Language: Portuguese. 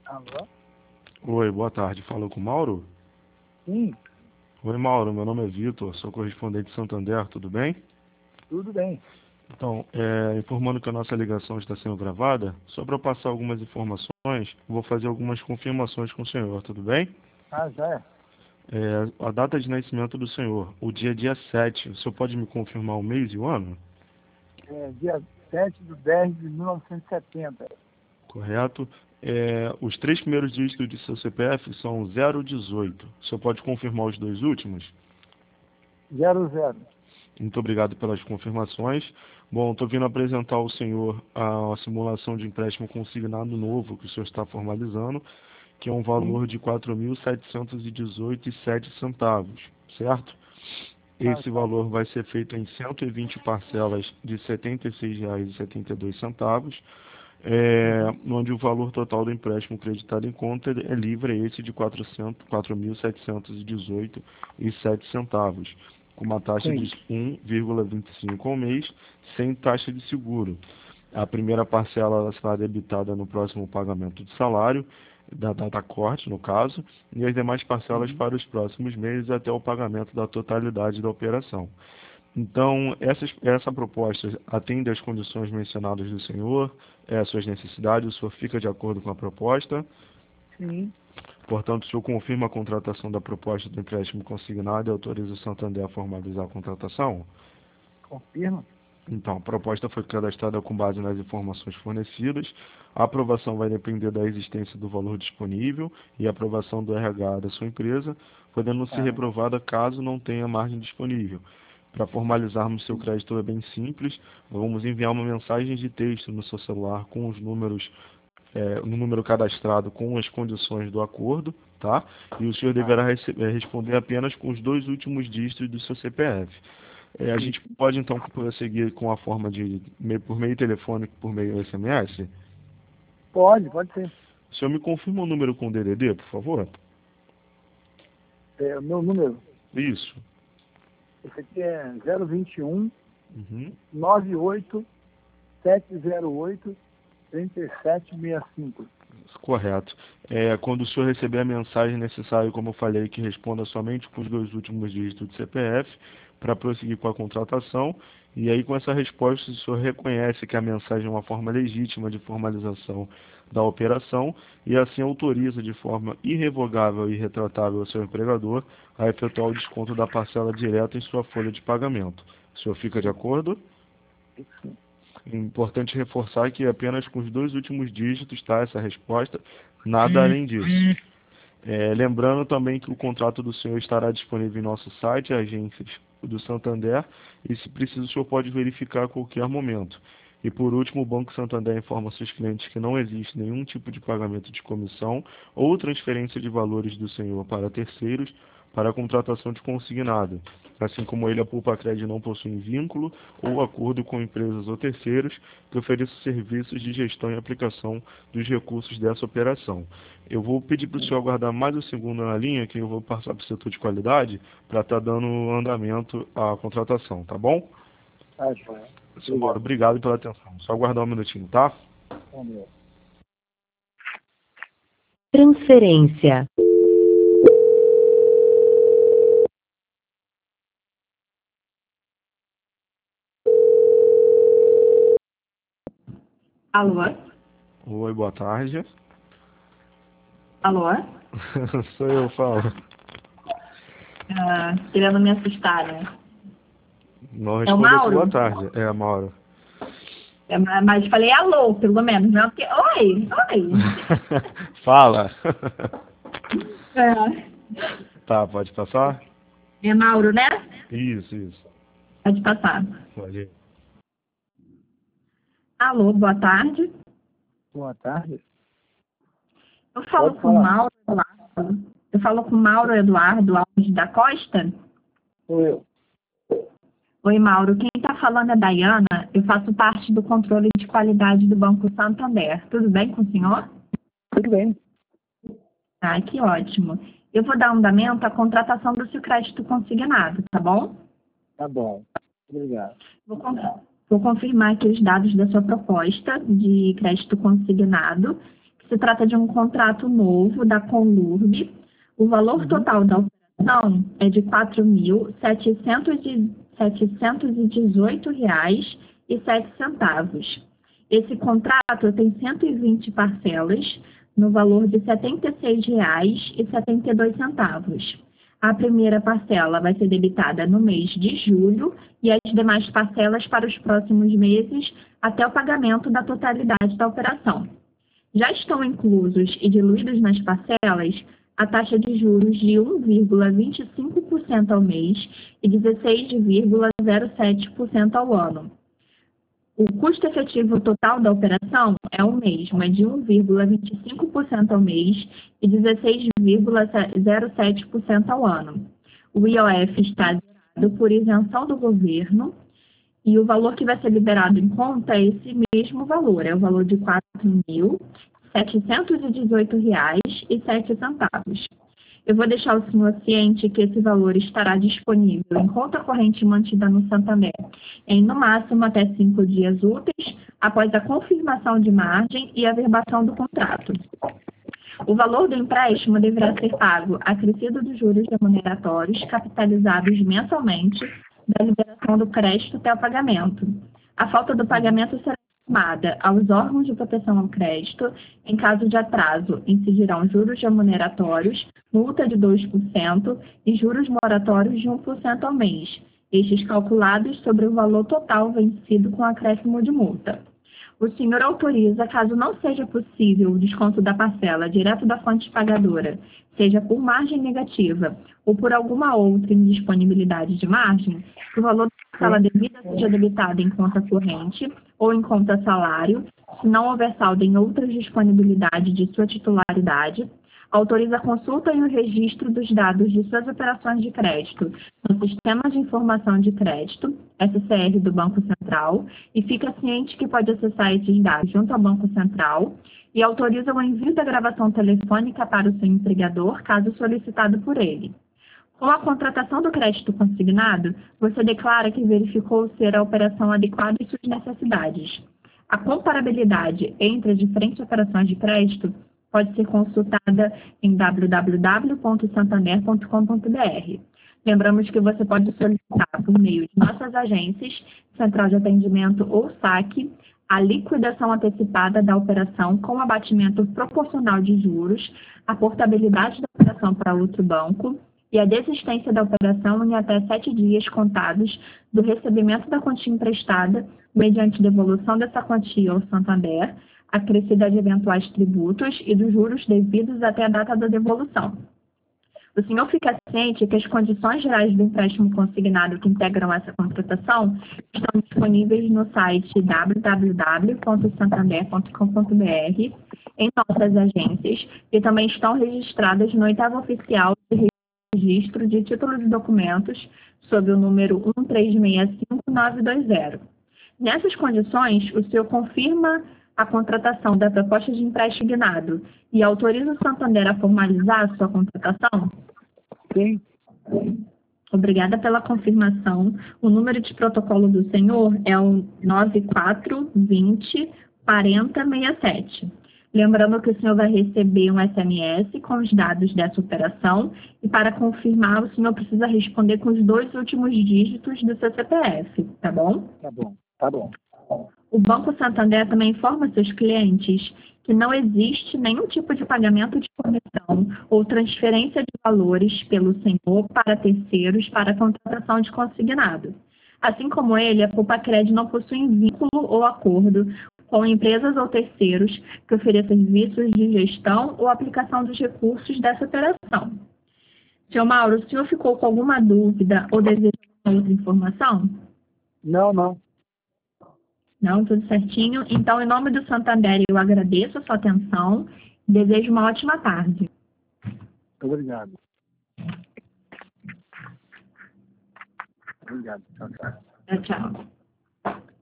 Alô? Oi, boa tarde. Fala com o Mauro? Sim, Oi, Mauro. Meu nome é Vitor, sou correspondente de Santander, tudo bem? tudo bem. Então, informando que a nossa ligação está sendo gravada, só para eu passar algumas informações, vou fazer algumas confirmações com o senhor, tudo bem? Ah, já é. A data de nascimento do senhor, o dia 7, o senhor pode me confirmar o mês e o ano? É dia 7/10/1970. Correto? Os três primeiros dígitos de seu CPF são 018. O senhor pode confirmar os dois últimos? 00. Muito obrigado pelas confirmações. Bom, estou vindo apresentar ao senhor a simulação de empréstimo consignado novo que o senhor está formalizando, que é um Sim. valor de R$ 4.718,07, certo? Ah, Esse tá. valor vai ser feito em 120 parcelas de R$ 76,72, Uhum. onde o valor total do empréstimo creditado em conta é livre, é esse de R$ 4.718,07, com uma taxa de Sim. 1,25 ao mês, sem taxa de seguro. A primeira parcela ela será debitada no próximo pagamento de salário, da data corte, no caso, e as demais parcelas Uhum. para os próximos meses até o pagamento da totalidade da operação. Então, essa proposta atende às condições mencionadas do senhor, às suas necessidades, o senhor fica de acordo com a proposta. Sim. Portanto, o senhor confirma a contratação da proposta do empréstimo consignado e autoriza o Santander a formalizar a contratação? Confirma? Então, a proposta foi cadastrada com base nas informações fornecidas. A aprovação vai depender da existência do valor disponível e a aprovação do RH da sua empresa, podendo ser Ah, reprovada caso não tenha margem disponível. Para formalizarmos seu sim. crédito é bem simples. Vamos enviar uma mensagem de texto no seu celular com os números, no número cadastrado com as condições do acordo, tá? E o senhor Ah, deverá responder apenas com os dois últimos dígitos do seu CPF. A gente isso. pode então prosseguir com a forma de por meio telefônico, por meio SMS? Pode ser. O senhor me confirma o número com DDD, por favor? É, o meu número. Isso. Esse aqui é 021 Uhum. 98 708 3765. Correto. Quando o senhor receber a mensagem, é necessário, como eu falei, que responda somente com os dois últimos dígitos do CPF para prosseguir com a contratação. E aí, com essa resposta, o senhor reconhece que a mensagem é uma forma legítima de formalização da operação e assim autoriza de forma irrevogável e irretratável ao seu empregador a efetuar o desconto da parcela direta em sua folha de pagamento. O senhor fica de Sim. acordo? Sim. É importante reforçar que apenas com os dois últimos dígitos está essa resposta, nada além disso. Lembrando também que o contrato do senhor estará disponível em nosso site, agências do Santander, e se preciso o senhor pode verificar a qualquer momento. E por último, o Banco Santander informa seus clientes que não existe nenhum tipo de pagamento de comissão ou transferência de valores do senhor para terceiros para a contratação de consignado. Assim como ele, a Pulpacred não possui vínculo ou acordo com empresas ou terceiros que ofereçam serviços de gestão e aplicação dos recursos dessa operação. Eu vou pedir para o senhor aguardar mais um segundo na linha, que eu vou passar para o setor de qualidade para estar dando andamento à contratação, tá bom? Tá, joia. Seu Mauro, Obrigado. obrigado pela atenção. Só aguardar um minutinho, tá? Vamos ver. Transferência. Alô? Oi, boa tarde. Alô? Sou eu, falo. Querendo me assustar, né? Não É o responda com boa Mauro? tarde. Mauro. Mas falei alô, pelo menos, não? Porque, oi, oi. Fala. É, Tá, pode passar? é Mauro, né? Isso. Pode passar. Pode ir. Alô, boa tarde. Boa tarde. Eu falo Pode com o falar. Mauro Eduardo. Eu falo com o Mauro Eduardo Alves da Costa. Sou eu. Oi, Mauro. Quem está falando é a Dayana. Eu faço parte do controle de qualidade do Banco Santander. Tudo bem com o senhor? Tudo bem. Ai, que ótimo. Eu vou dar andamento à contratação do seu crédito consignado, tá bom? Tá bom. Obrigado. Vou confirmar aqui os dados da sua proposta de crédito consignado, que Se trata de um contrato novo da Conlurb. O valor total da operação é de R$ 4.718,07. Esse contrato tem 120 parcelas, no valor de R$ 76,72. A primeira parcela vai ser debitada no mês de julho e as demais parcelas para os próximos meses até o pagamento da totalidade da operação. Já estão inclusos e diluídos nas parcelas a taxa de juros de 1,25% ao mês e 16,07% ao ano. O custo efetivo total da operação é o mesmo, é de 1,25% ao mês e 16,07% ao ano. O IOF está zerado por isenção do governo e o valor que vai ser liberado em conta é esse mesmo valor, é o valor de R$ 4.718,07. Eu vou deixar o senhor ciente que esse valor estará disponível em conta corrente mantida no Santander em, no máximo, até 5 dias úteis, após a confirmação de margem e a verbação do contrato. O valor do empréstimo deverá ser pago acrescido dos juros remuneratórios capitalizados mensalmente da liberação do crédito até o pagamento. A falta do pagamento será informada aos órgãos de proteção ao crédito. Em caso de atraso, incidirão juros remuneratórios, multa de 2% e juros moratórios de 1% ao mês, estes calculados sobre o valor total vencido com acréscimo de multa. O senhor autoriza, caso não seja possível o desconto da parcela direto da fonte pagadora, seja por margem negativa ou por alguma outra indisponibilidade de margem, que o valor da parcela devida seja debitado em conta corrente ou em conta salário, se não houver saldo em outras disponibilidades de sua titularidade, autoriza a consulta e o registro dos dados de suas operações de crédito no Sistema de Informação de Crédito, SCR do Banco Central, e fica ciente que pode acessar esses dados junto ao Banco Central e autoriza o envio da gravação telefônica para o seu empregador, caso solicitado por ele. Com a contratação do crédito consignado, você declara que verificou ser a operação adequada às suas necessidades. A comparabilidade entre as diferentes operações de crédito pode ser consultada em www.santander.com.br. Lembramos que você pode solicitar por meio de nossas agências, Central de Atendimento ou SAC, a liquidação antecipada da operação com abatimento proporcional de juros, a portabilidade da operação para outro banco e a desistência da operação em até 7 dias contados do recebimento da quantia emprestada, mediante devolução dessa quantia ao Santander, acrescida de eventuais tributos e dos juros devidos até a data da devolução. O senhor fica ciente que as condições gerais do empréstimo consignado que integram essa contratação estão disponíveis no site www.santander.com.br, em nossas agências, e também estão registradas no 8º Oficial de Registro de Títulos e Documentos, sob o número 1365920. Nessas condições, o senhor confirma a contratação da proposta de empréstimo guinado e autoriza o Santander a formalizar a sua contratação? Sim. Obrigada pela confirmação. O número de protocolo do senhor é o 9420-4067. Lembrando que o senhor vai receber um SMS com os dados dessa operação e, para confirmar, o senhor precisa responder com os 2 últimos dígitos do seu CPF, tá bom? Tá bom, tá bom. O Banco Santander também informa seus clientes que não existe nenhum tipo de pagamento de comissão ou transferência de valores pelo senhor para terceiros para a contratação de consignado. Assim como ele, a Poupa-Cred não possui vínculo ou acordo com empresas ou terceiros que ofereçam serviços de gestão ou aplicação dos recursos dessa operação. Senhor Mauro, o senhor ficou com alguma dúvida ou deseja outra informação? Não, não. Não, tudo certinho. Então, em nome do Santander, eu agradeço a sua atenção e desejo uma ótima tarde. Obrigado. Obrigado. Tchau, tchau. Tchau.